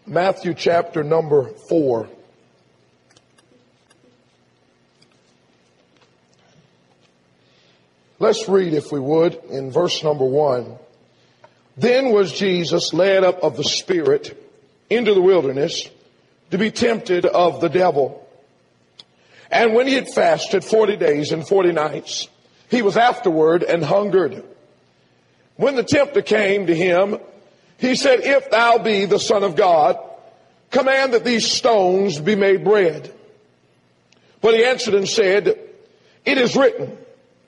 Matthew chapter number 4. Let's read, if we would, in verse number 1. Then was Jesus led up of the Spirit into the wilderness to be tempted of the devil. And when he had fasted 40 days and 40 nights, he was afterward and hungered. When the tempter came to him, he said, If thou be the Son of God, command that these stones be made bread. But he answered and said, It is written,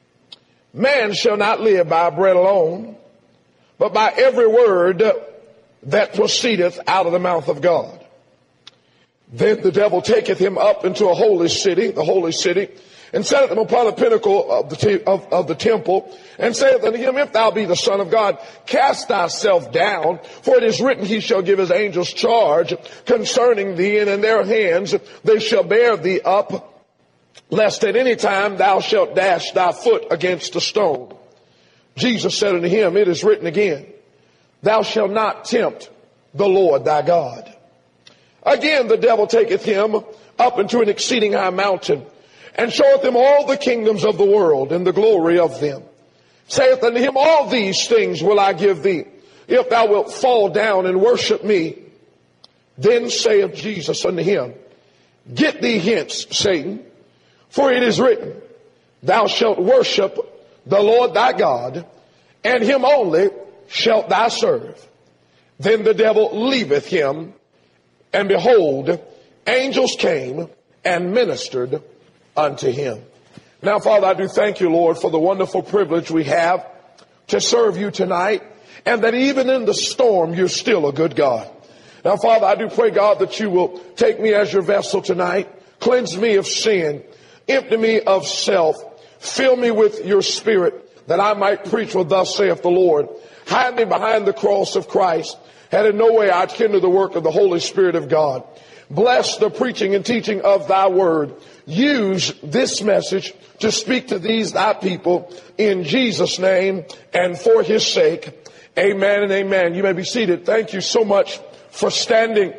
Man shall not live by bread alone, but by every word that proceedeth out of the mouth of God. Then the devil taketh him up into a holy city, the holy city, and setteth him upon a pinnacle of the temple, and saith unto him, If thou be the Son of God, cast thyself down, for it is written, He shall give his angels charge concerning thee, and in their hands they shall bear thee up, lest at any time thou shalt dash thy foot against a stone. Jesus said unto him, It is written again, Thou shalt not tempt the Lord thy God. Again the devil taketh him up into an exceeding high mountain, and showeth him all the kingdoms of the world and the glory of them. Saith unto him, All these things will I give thee, if thou wilt fall down and worship me. Then saith Jesus unto him, Get thee hence, Satan, for it is written, Thou shalt worship the Lord thy God, and him only shalt thou serve. Then the devil leaveth him, and behold, angels came and ministered unto him. Now, Father, I do thank you, Lord, for the wonderful privilege we have to serve you tonight, and that even in the storm, you're still a good God. Now, Father, I do pray, God, that you will take me as your vessel tonight, cleanse me of sin, empty me of self, fill me with your Spirit, that I might preach what thus saith the Lord. Hide me behind the cross of Christ, and in no way I'd hinder the work of the Holy Spirit of God. Bless the preaching and teaching of thy word. Use this message to speak to these thy people in Jesus' name and for his sake. Amen and amen. You may be seated. Thank you so much for standing.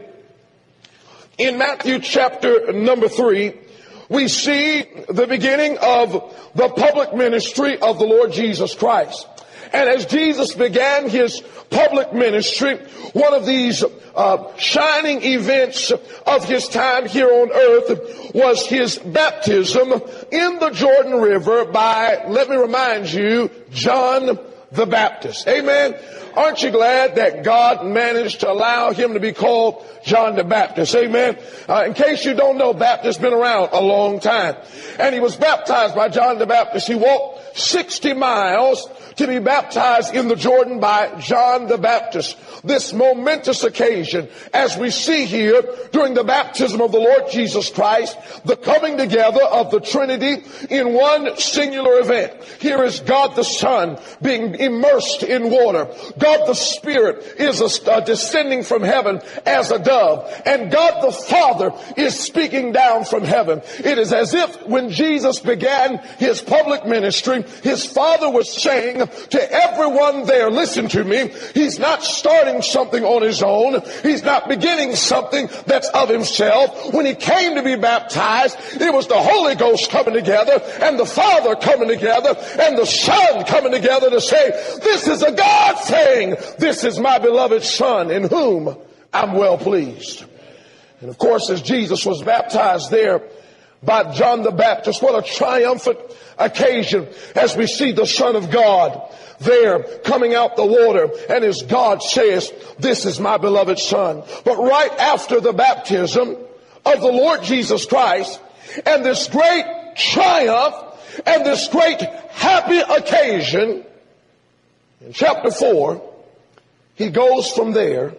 In Matthew chapter number 3, we see the beginning of the public ministry of the Lord Jesus Christ. And as Jesus began his public ministry, one of these shining events of his time here on earth was his baptism in the Jordan River by, let me remind you, John the Baptist. Amen. Aren't you glad that God managed to allow him to be called John the Baptist? Amen. In case you don't know, Baptist been around a long time. And he was baptized by John the Baptist. He walked 60 miles to be baptized in the Jordan by John the Baptist. This momentous occasion, as we see here during the baptism of the Lord Jesus Christ, the coming together of the Trinity in one singular event. Here is God the Son being immersed in water. God the Spirit is descending from heaven as a dove. And God the Father is speaking down from heaven. It is as if when Jesus began his public ministry, his Father was saying to everyone there, listen to me, he's not starting something on his own. He's not beginning something that's of himself. When he came to be baptized, it was the Holy Ghost coming together and the Father coming together and the Son coming together to say, this is a God thing. This is my beloved Son in whom I'm well pleased. And of course, as Jesus was baptized there by John the Baptist, what a triumphant occasion as we see the Son of God there coming out the water, and as God says, this is my beloved Son. But right after the baptism of the Lord Jesus Christ, and this great triumph and this great happy occasion, in chapter 4, he goes from there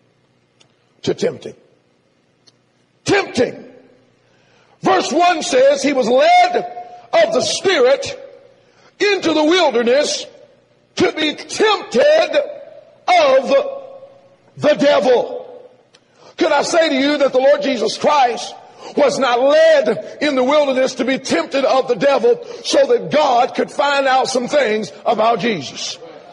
to tempting. Tempting. Verse 1 says he was led of the Spirit into the wilderness to be tempted of the devil. Could I say to you that the Lord Jesus Christ was not led in the wilderness to be tempted of the devil so that God could find out some things about Jesus?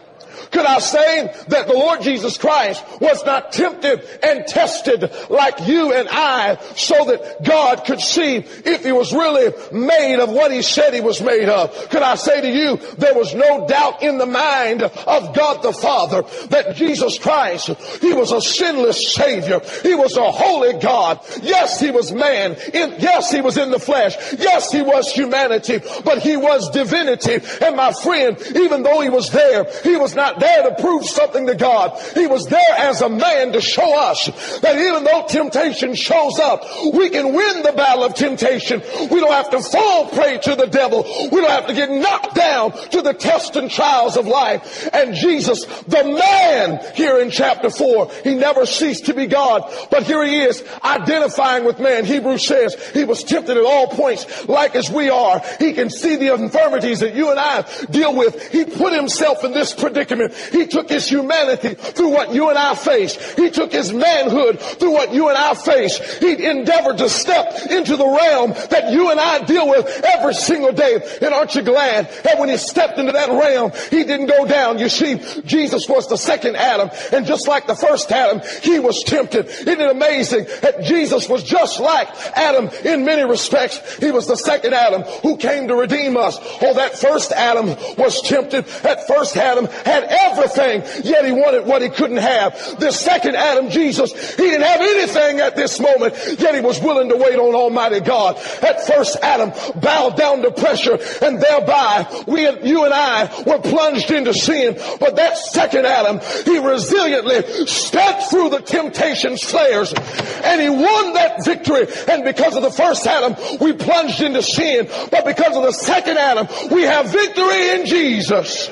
Could I say that the Lord Jesus Christ was not tempted and tested like you and I so that God could see if he was really made of what he said he was made of? Could I say to you, there was no doubt in the mind of God the Father that Jesus Christ, he was a sinless Savior. He was a holy God. Yes, he was man. Yes, he was in the flesh. Yes, he was humanity, but he was divinity. And my friend, even though he was there, he was not there to prove something to God. He was there as a man to show us that even though temptation shows up, we can win the battle of temptation. We don't have to fall prey to the devil. We don't have to get knocked down to the tests and trials of life. And Jesus, the man, here in chapter 4, he never ceased to be God, but here he is identifying with man. Hebrews says he was tempted at all points like as we are. He can see the infirmities that you and I deal with. He put himself in this predicament. He took his humanity through what you and I face. He took his manhood through what you and I face. He endeavored to step into the realm that you and I deal with every single day. And aren't you glad that when he stepped into that realm, he didn't go down? You see, Jesus was the second Adam, and just like the first Adam, he was tempted. Isn't it amazing that Jesus was just like Adam in many respects? He was the second Adam who came to redeem us. Oh, that first Adam was tempted. That first Adam had everything, yet he wanted what he couldn't have. The second Adam, Jesus, he didn't have anything at this moment, yet he was willing to wait on Almighty God. That first Adam bowed down to pressure, and thereby you and I were plunged into sin. But that second Adam, he resiliently stepped through the temptation's flares, and he won that victory. And because of the first Adam, we plunged into sin. But because of the second Adam, we have victory in Jesus.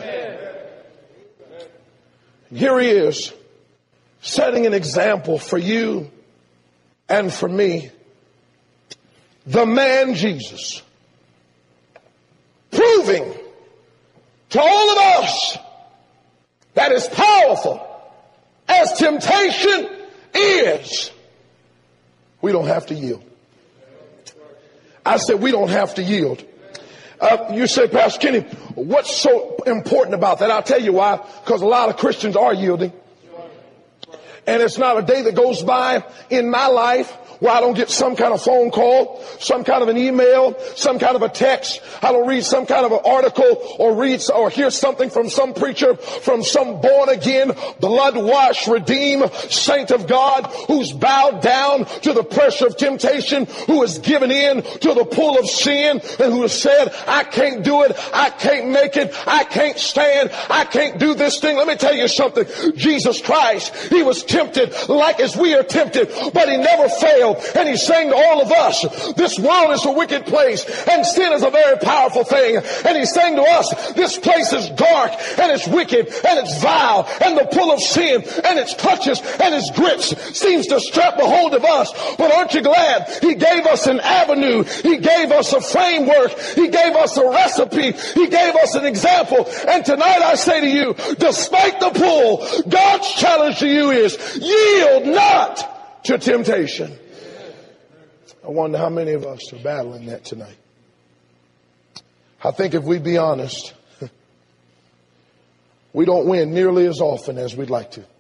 Here he is, setting an example for you and for me. The man Jesus, proving to all of us that as powerful as temptation is, we don't have to yield. I said we don't have to yield. You say, Pastor Kenny, what's so important about that? I'll tell you why. Because a lot of Christians are yielding. And it's not a day that goes by in my life where I don't get some kind of phone call, some kind of an email, some kind of a text. I don't read some kind of an article or hear something from some preacher, from some born again, blood washed, redeemed saint of God who's bowed down to the pressure of temptation, who has given in to the pull of sin, and who has said, I can't do it, I can't make it, I can't stand, I can't do this thing. Let me tell you something. Jesus Christ, he was tempted like as we are tempted, but he never failed. And he's saying to all of us, this world is a wicked place and sin is a very powerful thing. And he's saying to us, this place is dark and it's wicked and it's vile, and the pull of sin and its clutches and its grips seems to strap a hold of us. But aren't you glad he gave us an avenue? He gave us a framework. He gave us a recipe. He gave us an example. And tonight I say to you, despite the pull, God's challenge to you is yield not to temptation. I wonder how many of us are battling that tonight. I think if we be honest, we don't win nearly as often as we'd like to.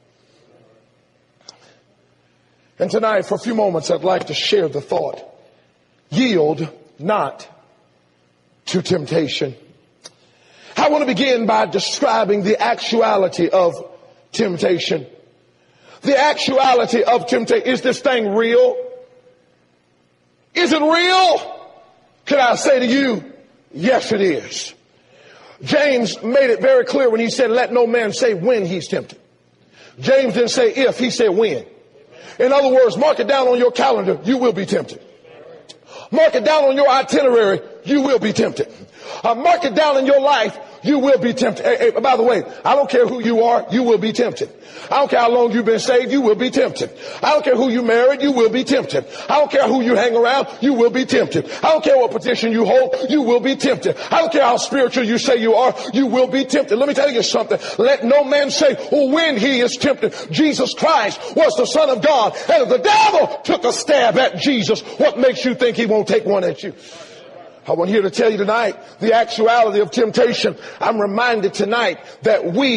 And tonight, for a few moments, I'd like to share the thought, yield not to temptation. I want to begin by describing the actuality of temptation. The actuality of temptation. Is this thing real? Is it real? Can I say to you, yes it is. James made it very clear when he said, let no man say when he's tempted. James didn't say if, he said when. In other words, mark it down on your calendar, you will be tempted. Mark it down on your itinerary, you will be tempted. Mark it down in your life, you will be tempted. Hey, by the way, I don't care who you are, you will be tempted. I don't care how long you've been saved, you will be tempted. I don't care who you married, you will be tempted. I don't care who you hang around, you will be tempted. I don't care what position you hold, you will be tempted. I don't care how spiritual you say you are, you will be tempted. Let me tell you something. Let no man say, oh, when he is tempted. Jesus Christ was the Son of God, and if the devil took a stab at Jesus, what makes you think he won't take one at you? I want here to tell you tonight the actuality of temptation. I'm reminded tonight that we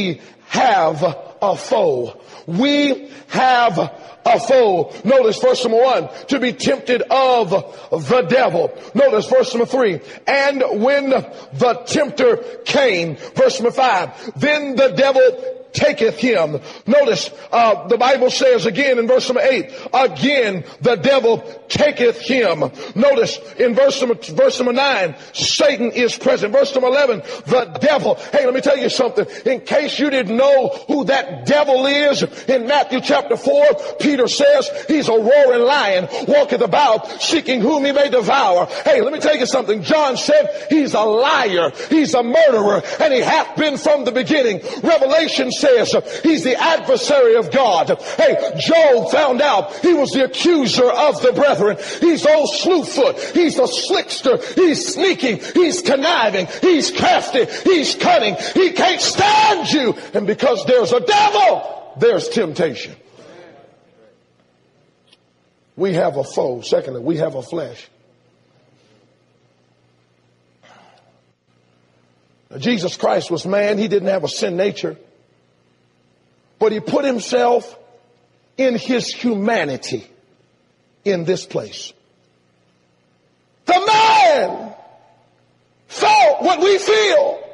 have a foe. We have a foe. Notice verse number 1, to be tempted of the devil. Notice verse number 3, and when the tempter came, verse number 5, then the devil taketh him. Notice the Bible says again in verse number 8, again the devil taketh him. Notice in verse number 9, Satan is present. Verse number 11, the devil. Hey, let me tell you something. In case you didn't know who that devil is, in Matthew chapter 4, Peter says he's a roaring lion, walketh about, seeking whom he may devour. Hey, let me tell you something. John said he's a liar, he's a murderer, and he hath been from the beginning. Revelation says he's the adversary of God. Hey, Job found out he was the accuser of the brethren. He's old slewfoot. He's a slickster. He's sneaky. He's conniving. He's crafty. He's cunning. He can't stand you. And because there's a devil, there's temptation. We have a foe. Secondly, we have a flesh. Now, Jesus Christ was man. He didn't have a sin nature. But he put himself in his humanity in this place. The man felt what we feel,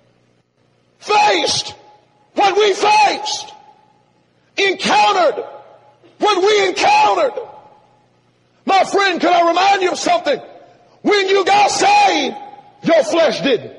faced what we faced, encountered what we encountered. My friend, can I remind you of something? When you got saved, your flesh didn't.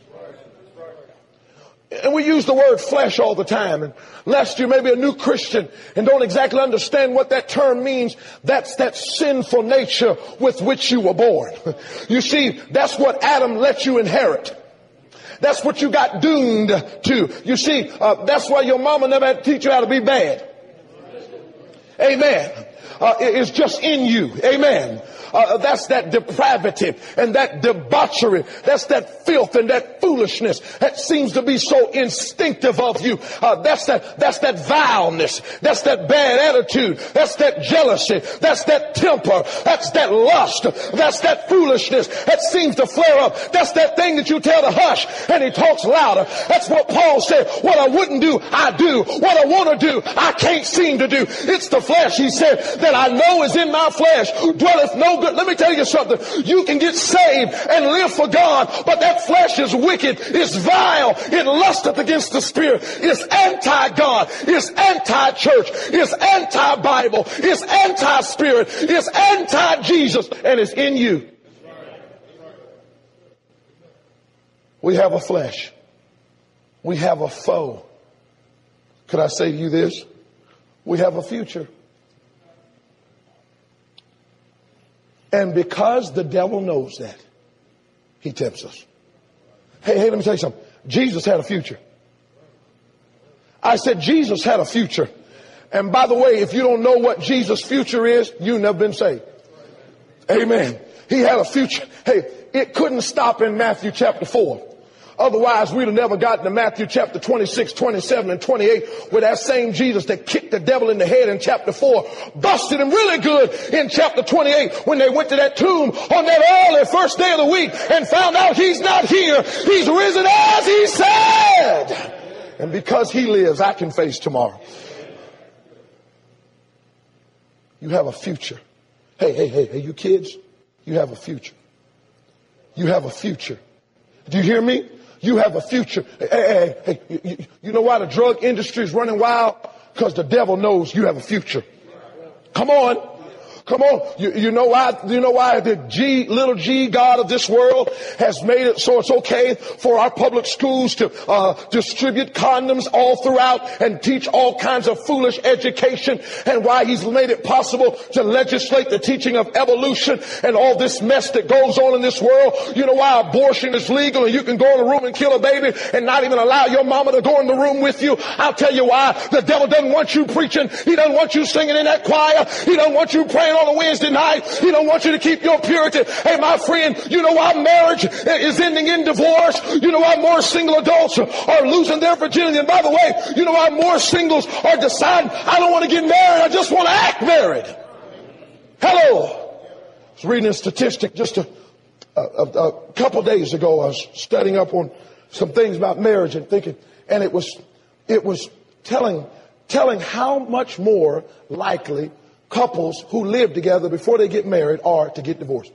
And we use the word flesh all the time. And lest you may be a new Christian and don't exactly understand what that term means, that's that sinful nature with which you were born. You see, that's what Adam let you inherit. That's what you got doomed to. You see, that's why your mama never had to teach you how to be bad. Amen. It's just in you. Amen. That's that depravity and that debauchery. That's that filth and that foolishness that seems to be so instinctive of you. That's that vileness. That's that bad attitude. That's that jealousy. That's that temper. That's that lust. That's that foolishness that seems to flare up. That's that thing that you tell to hush and he talks louder. That's what Paul said. What I wouldn't do, I do. What I want to do, I can't seem to do. It's the flesh, he said, that I know is in my flesh. Dwelleth no good. Let me tell you something. You can get saved and live for God, but that flesh is wicked. It's vile. It lusteth against the Spirit. It's anti-God. It's anti-church. It's anti-Bible. It's anti-Spirit. It's anti-Jesus. And it's in you. We have a flesh. We have a foe. Could I say to you this? We have a future. And because the devil knows that, he tempts us. Hey, let me tell you something. Jesus had a future. I said Jesus had a future. And by the way, if you don't know what Jesus' future is, you've never been saved. Amen. He had a future. Hey, it couldn't stop in Matthew chapter 4. Otherwise, we'd have never gotten to Matthew chapter 26, 27, and 28, where that same Jesus that kicked the devil in the head in chapter 4 busted him really good in chapter 28 when they went to that tomb on that early first day of the week and found out he's not here. He's risen as he said. And because he lives, I can face tomorrow. You have a future. Hey, you kids, you have a future. You have a future. Do you hear me? You have a future. Hey, you know why the drug industry is running wild? Because the devil knows you have a future. Come on. Come on. You know why? You know why the little G God of this world has made it so it's okay for our public schools to distribute condoms all throughout and teach all kinds of foolish education, and why he's made it possible to legislate the teaching of evolution and all this mess that goes on in this world. You know why abortion is legal and you can go in a room and kill a baby and not even allow your mama to go in the room with you? I'll tell you why. The devil doesn't want you preaching. He doesn't want you singing in that choir. He doesn't want you praying on a Wednesday night. He don't want you to keep your purity. Hey, my friend, you know why marriage is ending in divorce? You know why more single adults are losing their virginity? And by the way, you know why more singles are deciding, I don't want to get married, I just want to act married. Hello. I was reading a statistic just a couple days ago. I was studying up on some things about marriage and thinking, and it was It was telling how much more likely couples who live together before they get married are to get divorced.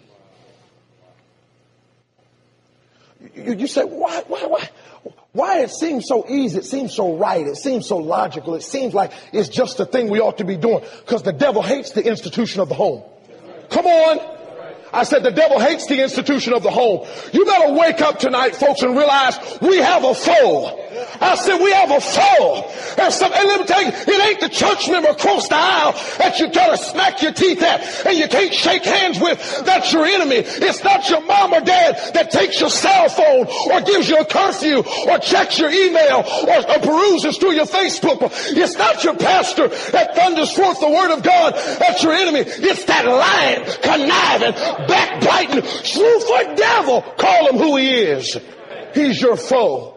You say, why it seems so easy? It seems so right. It seems so logical. It seems like it's just the thing we ought to be doing, because the devil hates the institution of the home. Come on. I said the devil hates the institution of the home. You better wake up tonight, folks, and realize we have a foe. I said we have a foe. And let me tell you, it ain't the church member across the aisle that you gotta smack your teeth at and you can't shake hands with. That's your enemy. It's not your mom or dad that takes your cell phone or gives you a curfew or checks your email or peruses through your Facebook. It's not your pastor that thunders forth the word of God. That's your enemy. It's that lying, conniving, backbiting, slewfoot devil. Call him who he is. He's your foe.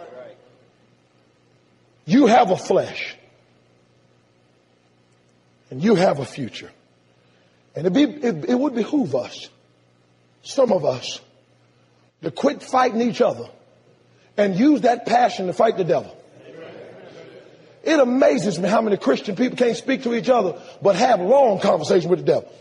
You have a flesh. And you have a future. And it would behoove us, some of us, to quit fighting each other and use that passion to fight the devil. It amazes me how many Christian people can't speak to each other but have long conversations with the devil.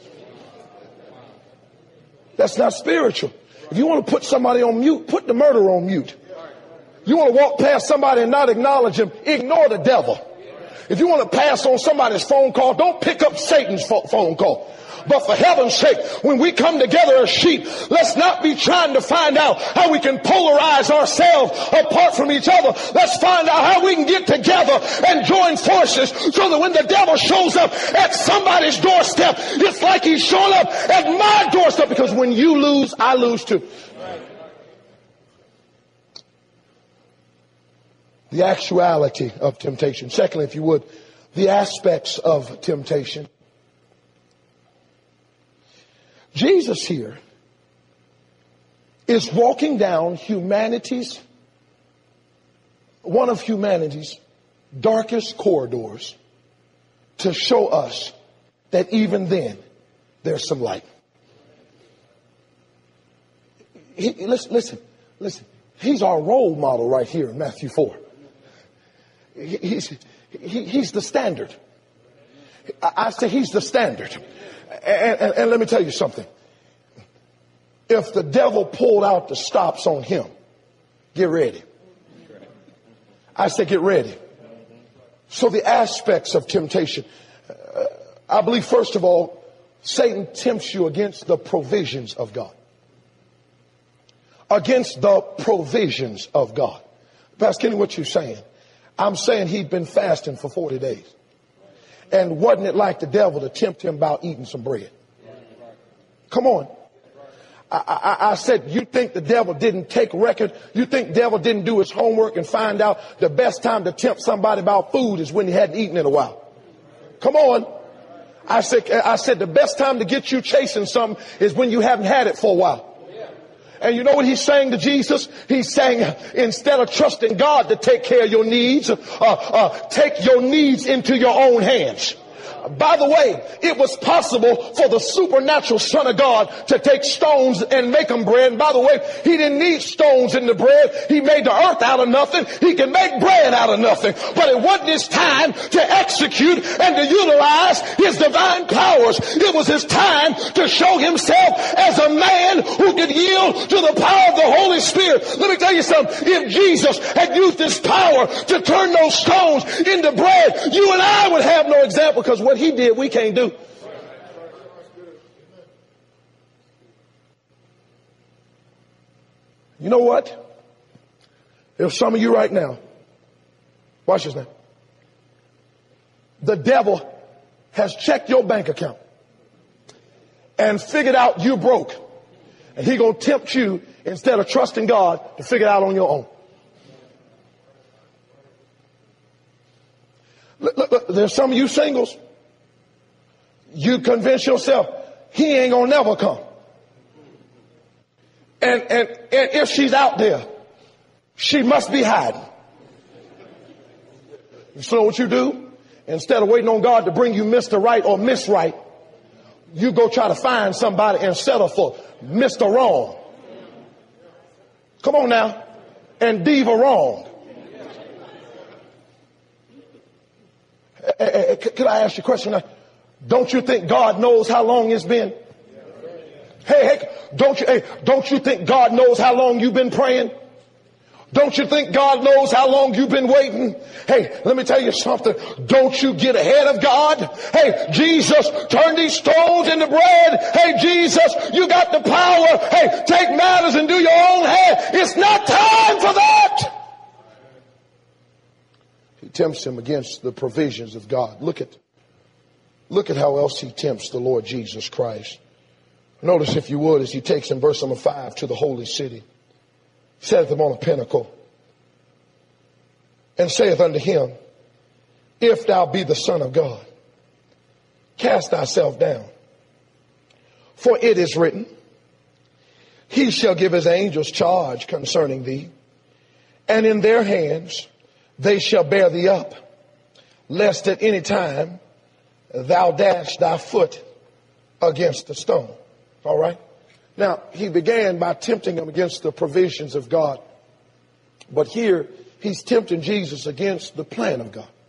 That's not spiritual. If you want to put somebody on mute, put the murderer on mute. You want to walk past somebody and not acknowledge him, ignore the devil. If you want to pass on somebody's phone call, don't pick up Satan's phone call. But for heaven's sake, when we come together as sheep, let's not be trying to find out how we can polarize ourselves apart from each other. Let's find out how we can get together and join forces so that when the devil shows up at somebody's doorstep, it's like he's showing up at my doorstep, because when you lose, I lose too. The actuality of temptation. Secondly, if you would, the aspects of temptation. Jesus here is walking down one of humanity's darkest corridors to show us that even then there's some light. Listen. He's our role model right here in Matthew 4. He's the standard. I say he's the standard. And let me tell you something. If the devil pulled out the stops on him, get ready. I say get ready. So the aspects of temptation. I believe, first of all, Satan tempts you against the provisions of God. Against the provisions of God. Pastor Kenny, what you saying? I'm saying he'd been fasting for 40 days. And wasn't it like the devil to tempt him about eating some bread? Come on. I said, you think the devil didn't take record? You think the devil didn't do his homework and find out the best time to tempt somebody about food is when he hadn't eaten in a while? Come on. I said the best time to get you chasing something is when you haven't had it for a while. And you know what he's saying to Jesus? He's saying, instead of trusting God to take care of your needs, take your needs into your own hands. By the way, it was possible for the supernatural Son of God to take stones and make them bread. And by the way, he didn't need stones in the bread. He made the earth out of nothing. He can make bread out of nothing. But it wasn't his time to execute and to utilize his divine powers. It was his time to show himself as a man who could yield to the power of the Holy Spirit. Let me tell you something. If Jesus had used his power to turn those stones into bread, you and I would have no example, because what he did, we can't do. You know what? There's some of you right now. Watch this now. The devil has checked your bank account and figured out you broke. And he's going to tempt you, instead of trusting God, to figure it out on your own. Look, there's some of you singles. You convince yourself he ain't gonna never come. And if she's out there, she must be hiding. You know what you do? Instead of waiting on God to bring you Mr. Right or Miss Right, you go try to find somebody and settle for Mr. Wrong. Come on now. And Diva Wrong. Could I ask you a question? Don't you think God knows how long it's been? Hey, don't you think God knows how long you've been praying? Don't you think God knows how long you've been waiting? Hey, let me tell you something. Don't you get ahead of God. Hey, Jesus, turn these stones into bread. Hey, Jesus, you got the power. Hey, take matters and do your own hand. It's not time for that. He tempts him against the provisions of God. Look at how else he tempts the Lord Jesus Christ. Notice, if you would, as he takes in verse number 5 to the holy city. Setteth him on a pinnacle, and saith unto him, if thou be the Son of God, cast thyself down. For it is written, he shall give his angels charge concerning thee, and in their hands they shall bear thee up, lest at any time thou dash thy foot against a stone. All right? Now, he began by tempting him against the provisions of God. But here, he's tempting Jesus against the plan of God.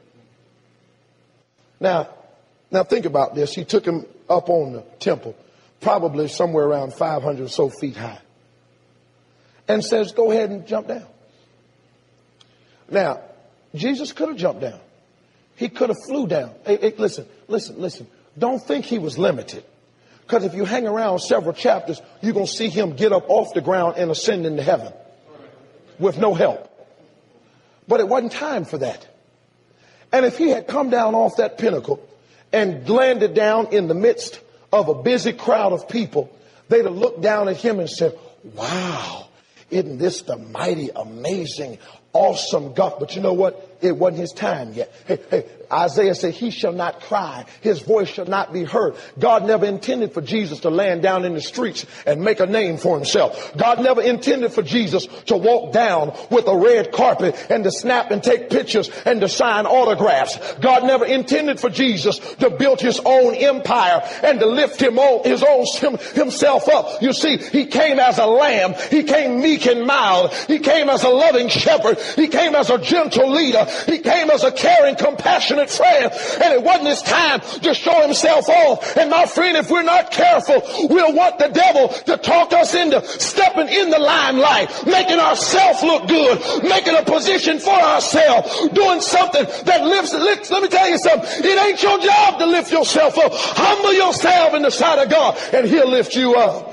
Now think about this. He took him up on the temple, probably somewhere around 500 or so feet high, and says, go ahead and jump down. Now, Jesus could have jumped down. He could have flew down. Hey, listen. Don't think he was limited. Because if you hang around several chapters, you're going to see him get up off the ground and ascend into heaven with no help. But it wasn't time for that. And if he had come down off that pinnacle and landed down in the midst of a busy crowd of people, they'd have looked down at him and said, wow, isn't this the mighty, amazing, awesome God? But you know what? It wasn't his time yet. Hey, Isaiah said, he shall not cry. His voice shall not be heard. God never intended for Jesus to land down in the streets and make a name for himself. God never intended for Jesus to walk down with a red carpet and to snap and take pictures and to sign autographs. God never intended for Jesus to build his own empire and to lift himself up. You see, he came as a lamb. He came meek and mild. He came as a loving shepherd. He came as a gentle leader. He came as a caring, compassionate friend. And it wasn't his time to show himself off. And my friend, if we're not careful, we'll want the devil to talk us into stepping in the limelight, making ourselves look good, making a position for ourselves, doing something that lifts. Let me tell you something. It ain't your job to lift yourself up. Humble yourself in the sight of God, and he'll lift you up.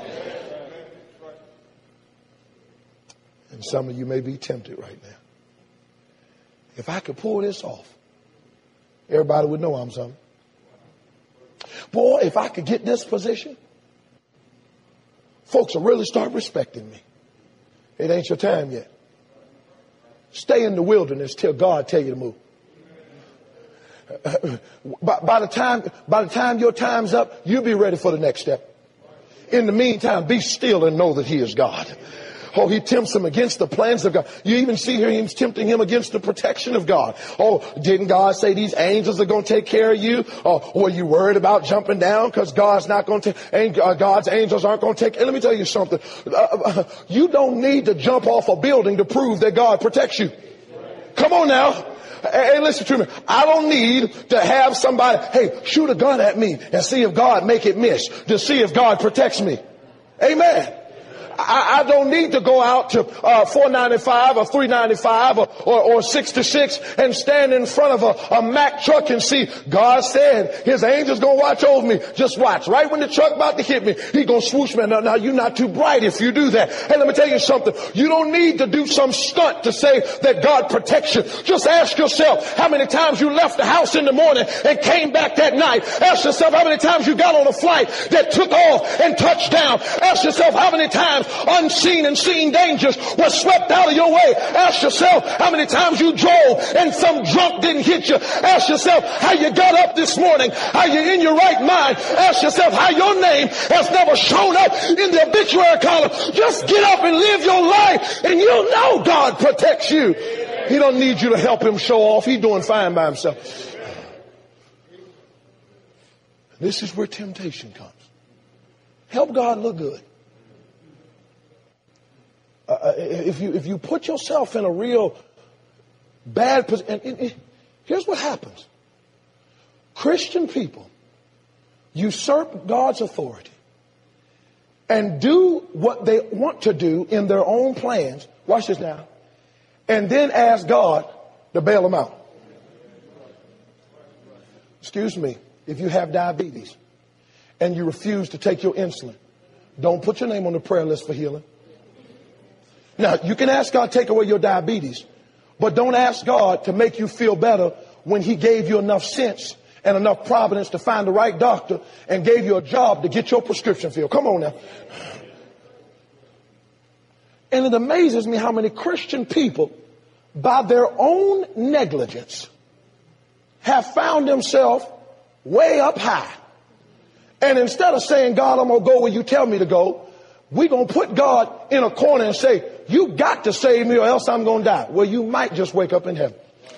And some of you may be tempted right now. If I could pull this off, everybody would know I'm something. Boy, if I could get this position, folks will really start respecting me. It ain't your time yet. Stay in the wilderness till God tell you to move. By the time your time's up, you'll be ready for the next step. In the meantime, be still and know that he is God. Oh, he tempts him against the plans of God. You even see here he's tempting him against the protection of God. Oh, didn't God say these angels are going to take care of you? Oh, were you worried about jumping down because God's not going to take, God's angels aren't going to take? And let me tell you something. You don't need to jump off a building to prove that God protects you. Come on now. Hey, listen to me. I don't need to have somebody, hey, shoot a gun at me and see if God make it miss, to see if God protects me. Amen. I don't need to go out to 495 or 395 or 66 and stand in front of a Mack truck and see God said his angels going to watch over me. Just watch. Right when the truck about to hit me, he going to swoosh me. Now you're not too bright if you do that. Hey, let me tell you something. You don't need to do some stunt to say that God protects you. Just ask yourself how many times you left the house in the morning and came back that night. Ask yourself how many times you got on a flight that took off and touched down. Ask yourself how many times unseen and seen dangers were swept out of your way. Ask yourself how many times you drove and some drunk didn't hit you. Ask yourself how you got up this morning, how you're in your right mind. Ask yourself how your name has never shown up in the obituary column. Just get up and live your life and you'll know God protects you. He don't need you to help him show off. He's doing fine by himself. This is where temptation comes. Help God look good. If you put yourself in a real bad position, here's what happens. Christian people usurp God's authority and do what they want to do in their own plans. Watch this now. And then ask God to bail them out. Excuse me, if you have diabetes and you refuse to take your insulin, don't put your name on the prayer list for healing. Now, you can ask God to take away your diabetes, but don't ask God to make you feel better when he gave you enough sense and enough providence to find the right doctor and gave you a job to get your prescription filled. Come on now. And it amazes me how many Christian people, by their own negligence, have found themselves way up high. And instead of saying, God, I'm going to go where you tell me to go, we're going to put God in a corner and say, you got to save me or else I'm going to die. Well, you might just wake up in heaven.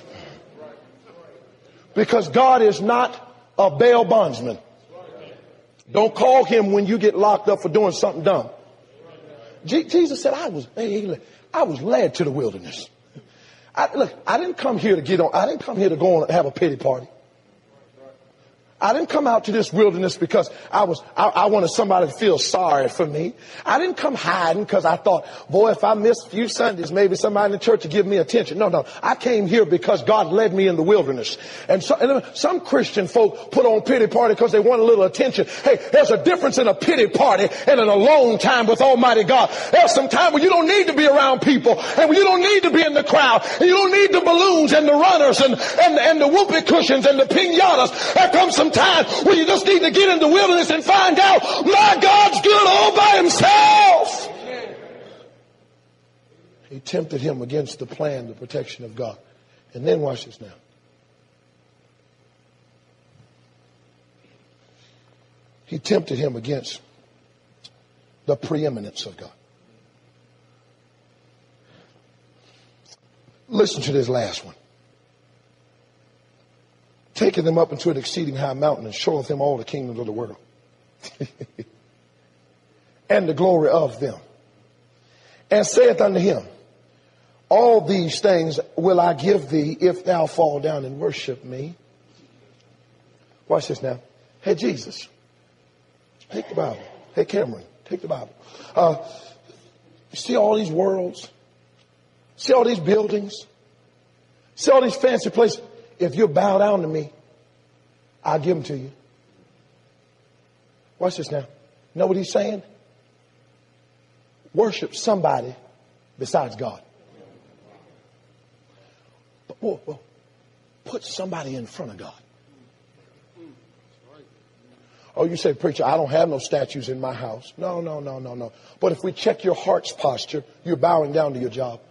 Because God is not a bail bondsman. Don't call him when you get locked up for doing something dumb. Jesus said, I was led to the wilderness. I didn't come here to get on. I didn't come here to go on and have a pity party. I didn't come out to this wilderness because I wanted somebody to feel sorry for me. I didn't come hiding because I thought, boy, if I miss a few Sundays, maybe somebody in the church will give me attention. No. I came here because God led me in the wilderness. And some Christian folk put on pity party because they want a little attention. Hey, there's a difference in a pity party and an alone time with Almighty God. There's some time when you don't need to be around people and when you don't need to be in the crowd and you don't need the balloons and the runners and the whoopee cushions and the piñatas. There comes some time when you just need to get in the wilderness and find out my God's good all by himself. He tempted him against the plan, the protection of God. And then watch this now. He tempted him against the preeminence of God. Listen to this last one. Taking them up into an exceeding high mountain and showeth them all the kingdoms of the world and the glory of them. And saith unto him, all these things will I give thee if thou fall down and worship me. Watch this now. Hey, Jesus, take the Bible. Hey, Cameron, take the Bible. You see all these worlds? See all these buildings? See all these fancy places? If you bow down to me, I'll give them to you. Watch this now. Know what he's saying? Worship somebody besides God. Well, put somebody in front of God. Oh, you say, preacher, I don't have no statues in my house. No. But if we check your heart's posture, you're bowing down to your job.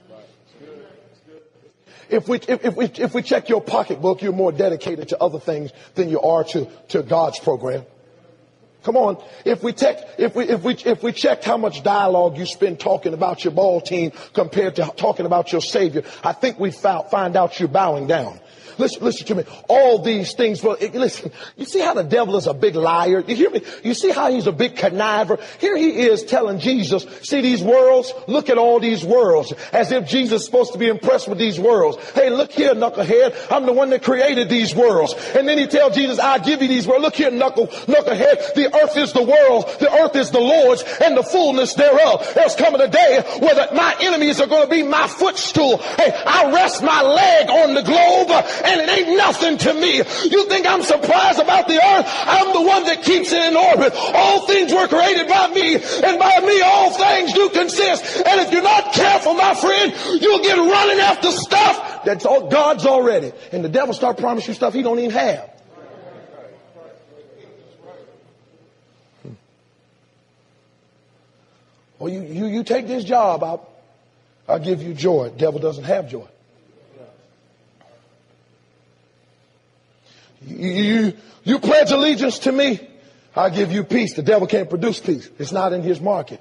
If we check your pocketbook, you're more dedicated to other things than you are to God's program. Come on. If we checked how much dialogue you spend talking about your ball team compared to talking about your Savior, I think we find out you're bowing down. Listen to me. All these things. Listen, you see how the devil is a big liar? You hear me? You see how he's a big conniver? Here he is telling Jesus, see these worlds? Look at all these worlds. As if Jesus is supposed to be impressed with these worlds. Hey, look here, knucklehead. I'm the one that created these worlds. And then he tells Jesus, I'll give you these worlds. Look here, knucklehead. The earth is the world. The earth is the Lord's and the fullness thereof. There's coming a day where my enemies are going to be my footstool. Hey, I rest my leg on the globe and it ain't nothing to me. You think I'm surprised about the earth? I'm the one that keeps it in orbit. All things were created by me, and by me all things do consist. And if you're not careful, my friend, you'll get running after stuff that's all God's already. And the devil start promising you stuff he don't even have. Well, you take this job, I'll give you joy. The devil doesn't have joy. You pledge allegiance to me, I'll give you peace. The devil can't produce peace. It's not in his market.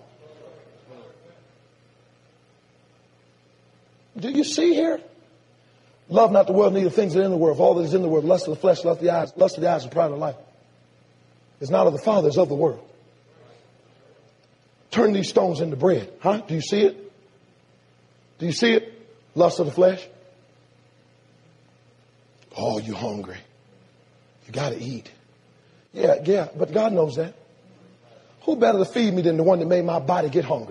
Do you see here? Love not the world, neither things that are in the world. All that is in the world, lust of the flesh, lust of the eyes, and pride of life. It's not of the Father, it's of the world. Turn these stones into bread. Huh? Do you see it? Do you see it? Lust of the flesh. Oh, you hungry. You got to eat. Yeah, but God knows that. Who better to feed me than the one that made my body get hungry?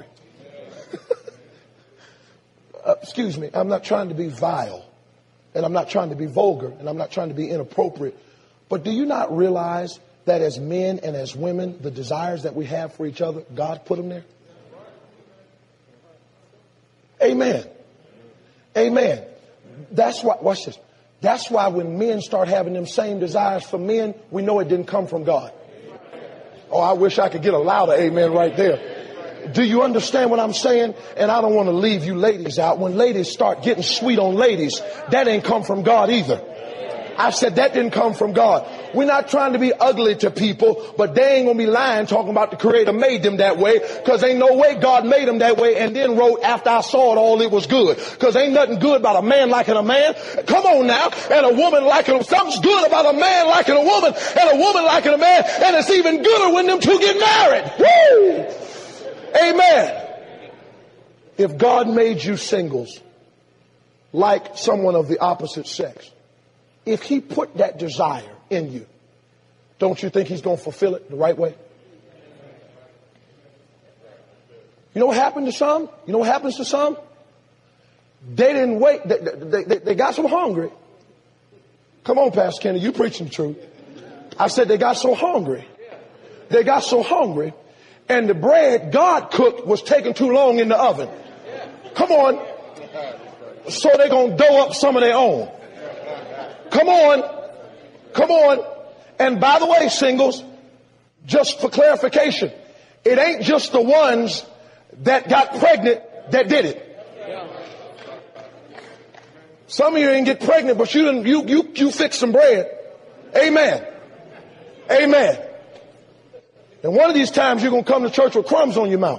Excuse me, I'm not trying to be vile, and I'm not trying to be vulgar, and I'm not trying to be inappropriate. But do you not realize that as men and as women, the desires that we have for each other, God put them there? Amen. Amen. That's why, watch this. That's why when men start having them same desires for men, we know it didn't come from God. Oh, I wish I could get a louder amen right there. Do you understand what I'm saying? And I don't want to leave you ladies out. When ladies start getting sweet on ladies, that ain't come from God either. I said that didn't come from God. We're not trying to be ugly to people, but they ain't going to be lying talking about the Creator made them that way, because ain't no way God made them that way and then wrote, after I saw it all, it was good. Because ain't nothing good about a man liking a man. Come on now. And a woman liking something's good about a man liking a woman and a woman liking a man. And it's even gooder when them two get married. Woo! Amen. If God made you singles like someone of the opposite sex, if he put that desire in you, don't you think he's going to fulfill it the right way? You know what happened to some? You know what happens to some? They didn't wait. They got so hungry. Come on, Pastor Kenny, you preaching the truth. I said they got so hungry. They got so hungry. And the bread God cooked was taking too long in the oven. Come on. So they're going to dough up some of their own. Come on. Come on. And by the way, singles, just for clarification, it ain't just the ones that got pregnant that did it. Some of you didn't get pregnant, but you fixed some bread. Amen. Amen. And one of these times you're going to come to church with crumbs on your mouth.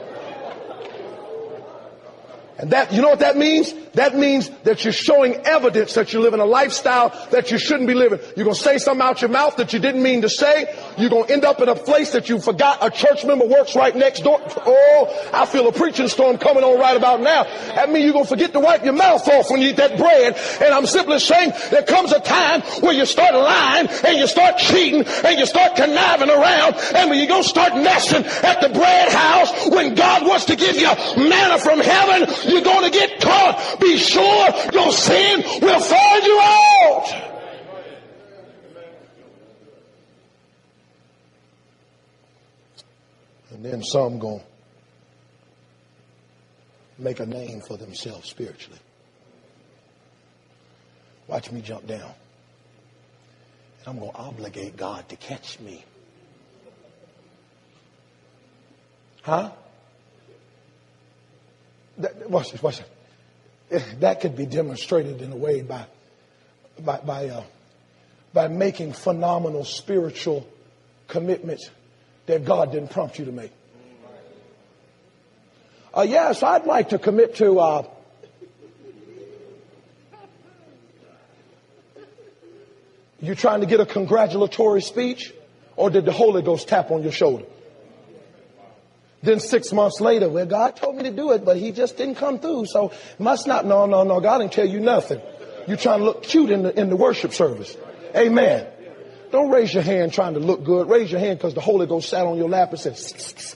And that, you know what that means? That means that you're showing evidence that you're living a lifestyle that you shouldn't be living. You're going to say something out your mouth that you didn't mean to say. You're going to end up in a place that you forgot a church member works right next door. Oh, I feel a preaching storm coming on right about now. That means you're going to forget to wipe your mouth off when you eat that bread. And I'm simply saying there comes a time where you start lying and you start cheating and you start conniving around. And when you go start messing at the bread house, when God wants to give you manna from heaven, you're going to get caught. Be sure your sin will find you out. And then some going to make a name for themselves spiritually. Watch me jump down. And I'm going to obligate God to catch me. Huh? Watch this, watch this. That could be demonstrated in a way by making phenomenal spiritual commitments that God didn't prompt you to make. Yes, I'd like to commit to you trying to get a congratulatory speech, or did the Holy Ghost tap on your shoulder? Then 6 months later, well, God told me to do it, but he just didn't come through. So must not. No. God didn't tell you nothing. You're trying to look cute in the worship service. Amen. Don't raise your hand trying to look good. Raise your hand because the Holy Ghost sat on your lap and said, "Sss."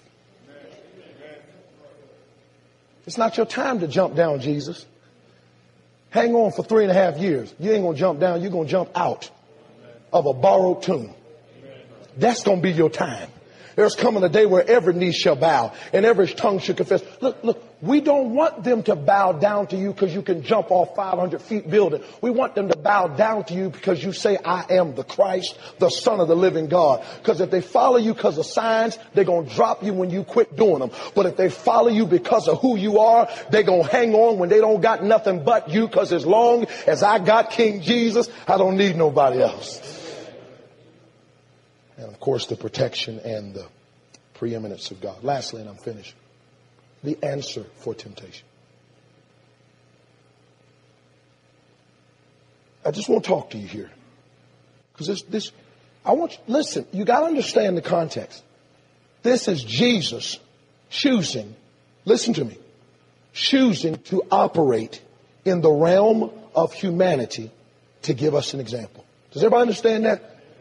It's not your time to jump down, Jesus. Hang on for 3.5 years. You ain't going to jump down. You're going to jump out of a borrowed tomb. That's going to be your time. There's coming a day where every knee shall bow and every tongue shall confess. Look, we don't want them to bow down to you because you can jump off 500 feet building. We want them to bow down to you because you say, I am the Christ, the Son of the living God. Because if they follow you because of signs, they're going to drop you when you quit doing them. But if they follow you because of who you are, they're going to hang on when they don't got nothing but you. Because as long as I got King Jesus, I don't need nobody else. And of course, the protection and the preeminence of God. Lastly, and I'm finished, the answer for temptation. I just want to talk to you here. Because listen, you got to understand the context. This is Jesus choosing, listen to me, choosing to operate in the realm of humanity to give us an example. Does everybody understand that?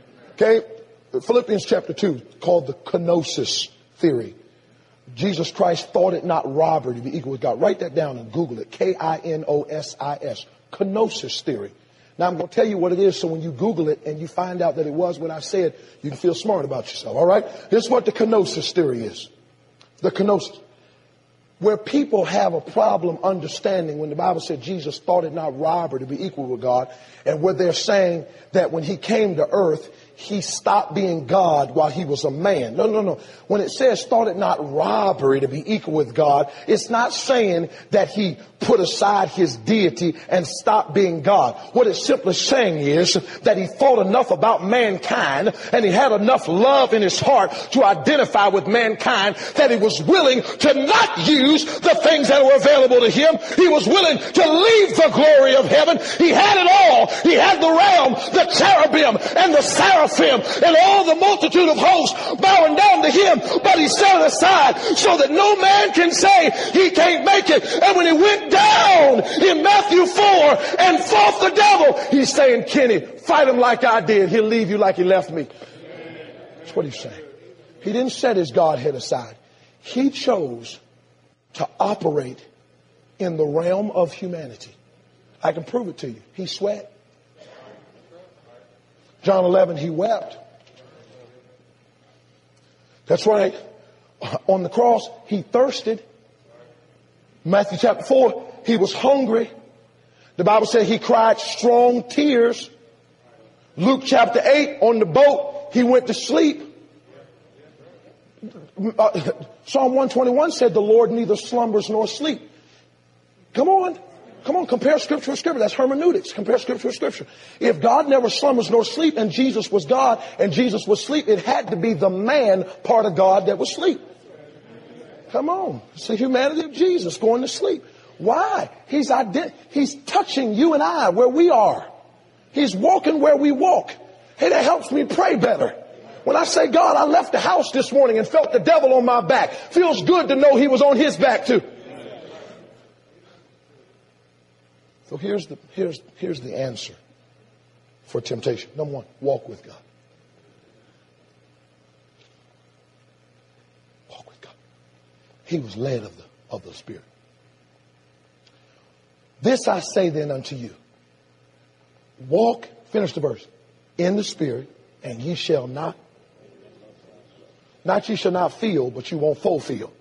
Okay? Philippians chapter 2, called the kenosis theory. Jesus Christ thought it not robbery to be equal with God. Write that down and Google it. K-I-N-O-S-I-S. Kenosis theory. Now I'm going to tell you what it is, so when you Google it and you find out that it was what I said, you can feel smart about yourself. All right? This is what the kenosis theory is. The kenosis. Where people have a problem understanding when the Bible said Jesus thought it not robbery to be equal with God, and where they're saying that when he came to earth, he stopped being God while he was a man. No. When it says thought it not robbery to be equal with God, it's not saying that he put aside his deity and stopped being God. What it's simply saying is that he thought enough about mankind and he had enough love in his heart to identify with mankind that he was willing to not use the things that were available to him. He was willing to leave the glory of heaven. He had it all. He had the realm, the cherubim, and the seraphim, and all the multitude of hosts bowing down to him, but he set it aside so that no man can say he can't make it. And when he went down in Matthew 4 and fought the devil, he's saying, Kenny, fight him like I did. He'll leave you like he left me. That's what he's saying. He didn't set his Godhead aside. He chose to operate in the realm of humanity. I can prove it to you. He sweat. John 11, he wept. That's right. On the cross, he thirsted. Matthew chapter 4, he was hungry. The Bible said he cried strong tears. Luke chapter 8, on the boat, he went to sleep. Psalm 121 said the Lord neither slumbers nor sleep. Come on, compare scripture with scripture. That's hermeneutics. Compare scripture with scripture. If God never slumbers nor sleep and Jesus was God and Jesus was sleep, it had to be the man part of God that was sleep. Come on. It's the humanity of Jesus going to sleep. Why? He's touching you and I where we are. He's walking where we walk. Hey, that helps me pray better. When I say, God, I left the house this morning and felt the devil on my back. Feels good to know he was on his back too. So here's the answer for temptation. Number one, walk with God. Walk with God. He was led of the Spirit. This I say then unto you. Walk, finish the verse, in the Spirit, and ye shall not ye shall not feel, but you won't fulfill.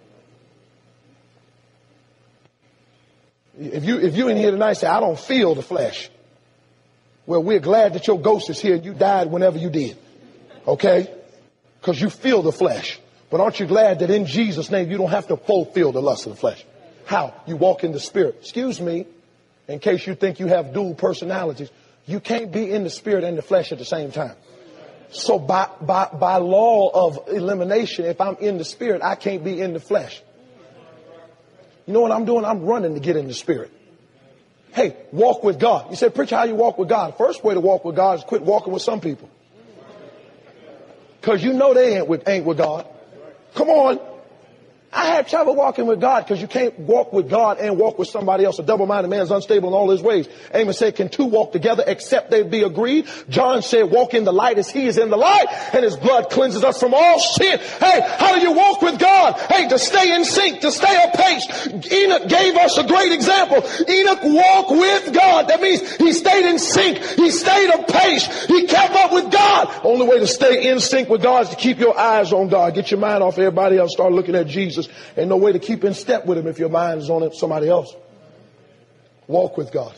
If you in here tonight say, I don't feel the flesh. Well, we're glad that your ghost is here and you died whenever you did. Okay? Because you feel the flesh. But aren't you glad that in Jesus' name you don't have to fulfill the lust of the flesh? How? You walk in the Spirit. Excuse me, in case you think you have dual personalities, you can't be in the Spirit and the flesh at the same time. So by law of elimination, if I'm in the Spirit, I can't be in the flesh. You know what I'm doing? I'm running to get in the Spirit. Hey, walk with God. You say, preacher, how you walk with God? First way to walk with God is quit walking with some people. Because you know they ain't with God. Come on. I had trouble walking with God because you can't walk with God and walk with somebody else. A double-minded man is unstable in all his ways. Amos said, can two walk together except they be agreed? John said, walk in the light as he is in the light, and his blood cleanses us from all sin. Hey, how do you walk with God? Hey, to stay in sync, to stay apace. Enoch gave us a great example. Enoch walked with God. That means he stayed in sync. He stayed apace. He kept up with God. Only way to stay in sync with God is to keep your eyes on God. Get your mind off everybody else. Start looking at Jesus. Ain't no way to keep in step with him if your mind is on somebody else. Walk with God.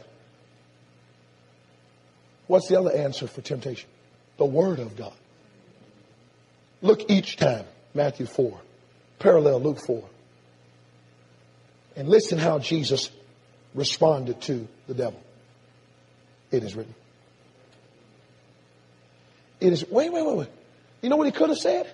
What's the other answer for temptation? The Word of God. Look each time, Matthew 4, parallel Luke 4. And listen how Jesus responded to the devil. It is written. It is, wait. You know what he could have said?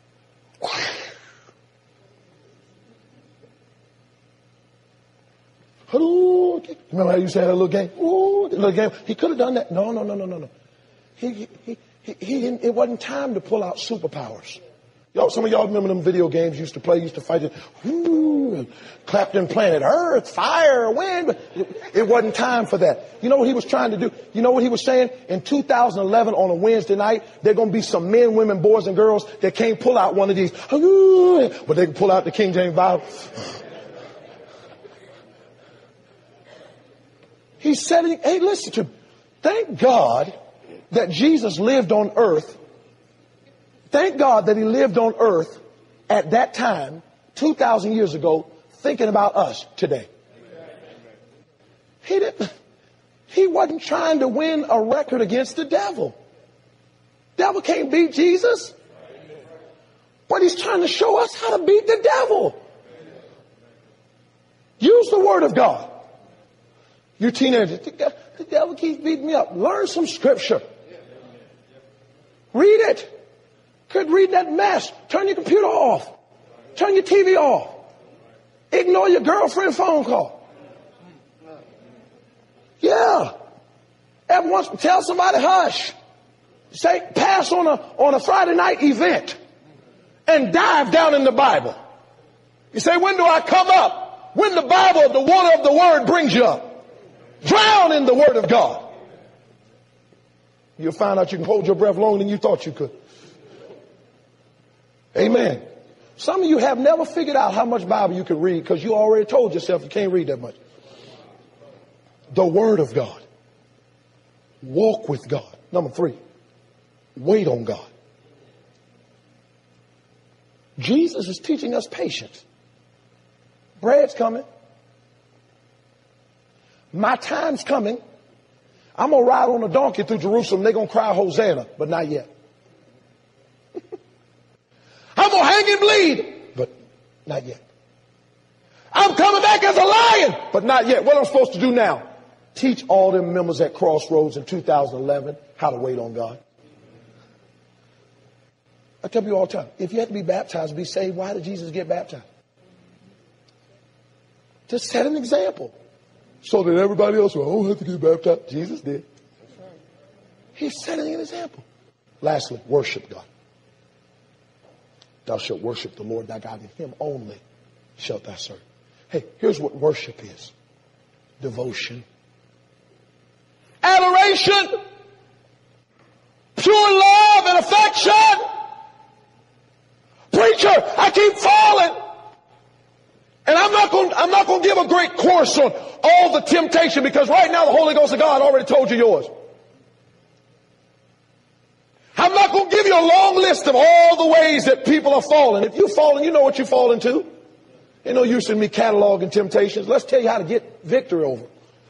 Remember how you said that little game? Ooh, the little game. He could have done that. No. He didn't, it wasn't time to pull out superpowers. Some of y'all remember them video games you used to play, used to fight it, and Clapton Planet, Earth, Fire, Wind. It wasn't time for that. You know what he was trying to do? You know what he was saying? In 2011 on a Wednesday night, there are going to be some men, women, boys, and girls that can't pull out one of these, but they can pull out the King James Bible. He's saying, hey, listen to me. Thank God that Jesus lived on earth. Thank God that he lived on earth at that time, 2,000 years ago, thinking about us today. He wasn't trying to win a record against the devil. Devil can't beat Jesus. But he's trying to show us how to beat the devil. Use the word of God. You teenagers, the devil keeps beating me up. Learn some scripture. Read it. Could read that mess. Turn your computer off. Turn your TV off. Ignore your girlfriend phone call. Yeah. Ever once tell somebody hush. Say pass on a Friday night event and dive down in the Bible. You say, when do I come up? When the Bible, the water of the word brings you up. Drown in the word of God. You'll find out you can hold your breath longer than you thought you could. Amen. Some of you have never figured out how much Bible you can read because you already told yourself you can't read that much. The word of God. Walk with God. Number 3, wait on God. Jesus is teaching us patience. Bread's coming. My time's coming. I'm going to ride on a donkey through Jerusalem. They're going to cry Hosanna, but not yet. I'm going to hang and bleed, but not yet. I'm coming back as a lion, but not yet. What am I supposed to do now? Teach all them members at Crossroads in 2011 how to wait on God. I tell you all the time, if you had to be baptized to be saved, why did Jesus get baptized? To set an example. So that everybody else will, oh, have to get baptized. Jesus did. He's setting an example. Lastly, worship God. Thou shalt worship the Lord thy God, and him only shalt thou serve. Hey, here's what worship is. Devotion. Adoration. Pure love and affection. Preacher, I keep falling. And I'm not going to give a great course on all the temptation because right now the Holy Ghost of God already told you yours. I'm not going to give you a long list of all the ways that people are falling. If you've fallen, you know what you've fallen to. Ain't no use in me cataloging temptations. Let's tell you how to get victory over.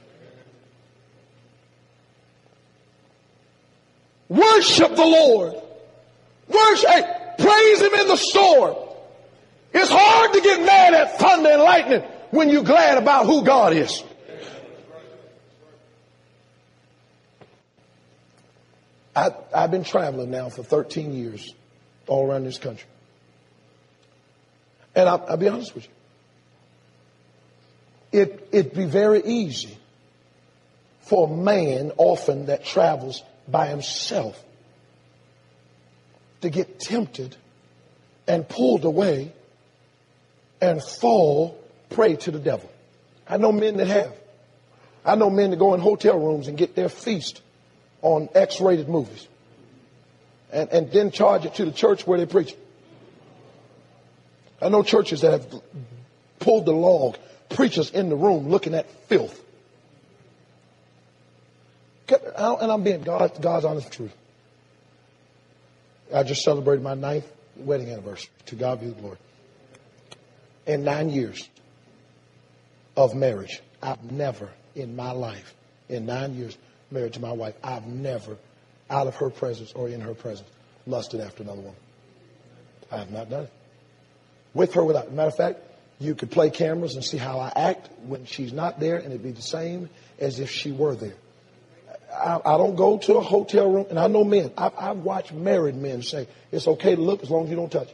Worship the Lord. Worship. Hey, praise him in the storm. It's hard to get mad at thunder and lightning when you're glad about who God is. I've been traveling now for 13 years all around this country. And I'll be honest with you. It'd be very easy for a man often that travels by himself to get tempted and pulled away and fall prey to the devil. I know men that have. I know men that go in hotel rooms and get their feast on X-rated movies and then charge it to the church where they preach. I know churches that have pulled the log, preachers in the room looking at filth. And I'm being God's honest truth. I just celebrated my 9th wedding anniversary. To God be the glory. In 9 years of marriage, I've never in my life, in 9 years married to my wife, I've never, out of her presence or in her presence, lusted after another woman. I have not done it. With her, without. Matter of fact, you could play cameras and see how I act when she's not there, and it'd be the same as if she were there. I don't go to a hotel room, and I know men. I've watched married men say, it's okay to look as long as you don't touch it.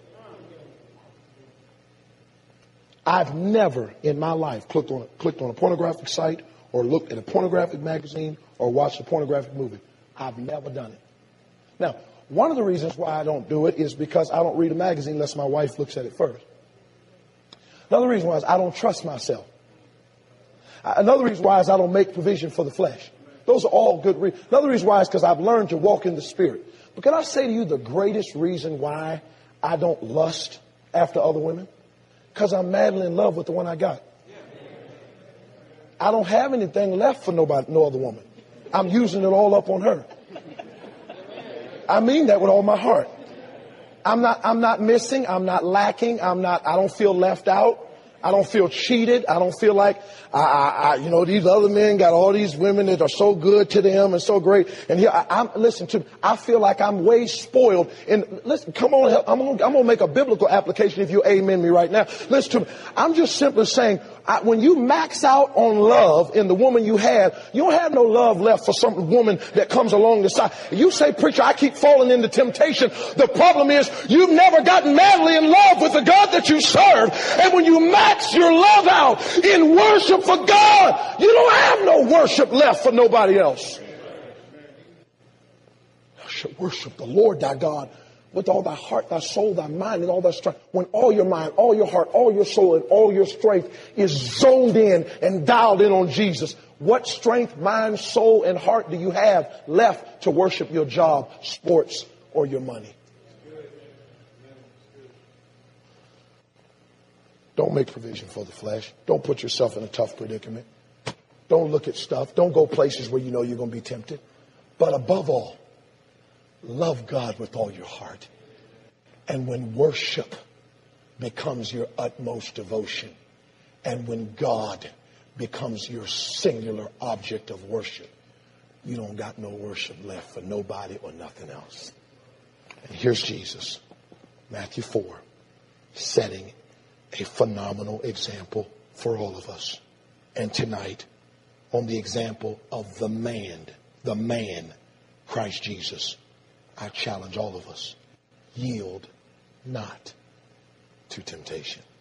I've never in my life clicked on a pornographic site or looked at a pornographic magazine or watched a pornographic movie. I've never done it. Now, One of the reasons why I don't do it is because I don't read a magazine unless my wife looks at it first. Another reason why is I don't trust myself. Another reason why is I don't make provision for the flesh. Those are all good reasons. Another reason why is because I've learned to walk in the Spirit. But can I say to you the greatest reason why I don't lust after other women? Because I'm madly in love with the one I got. I don't have anything left for no other woman. I'm using it all up on her. I mean that with all my heart. I'm not missing. I'm not lacking. I don't feel left out. I don't feel cheated. I don't feel like, these other men got all these women that are so good to them and so great. And here, listen to me. I feel like I'm way spoiled. And listen, come on, I'm going to make a biblical application if you amen me right now. Listen to me. I'm just simply saying, when you max out on love in the woman you had, you don't have no love left for some woman that comes along the side. You say, preacher, I keep falling into temptation. The problem is you've never gotten madly in love with the God that you serve. And when you max your love out in worship for God, you don't have no worship left for nobody else. Thou shalt worship the Lord thy God with all thy heart, thy soul, thy mind, and all thy strength. When all your mind, all your heart, all your soul, and all your strength is zoned in and dialed in on Jesus, what strength, mind, soul, and heart do you have left to worship your job, sports, or your money? Don't make provision for the flesh. Don't put yourself in a tough predicament. Don't look at stuff. Don't go places where you know you're going to be tempted. But above all, love God with all your heart. And when worship becomes your utmost devotion, and when God becomes your singular object of worship, you don't got no worship left for nobody or nothing else. And here's Jesus, Matthew 4, setting a phenomenal example for all of us. And tonight, on the example of the man, Christ Jesus, I challenge all of us, yield not to temptation.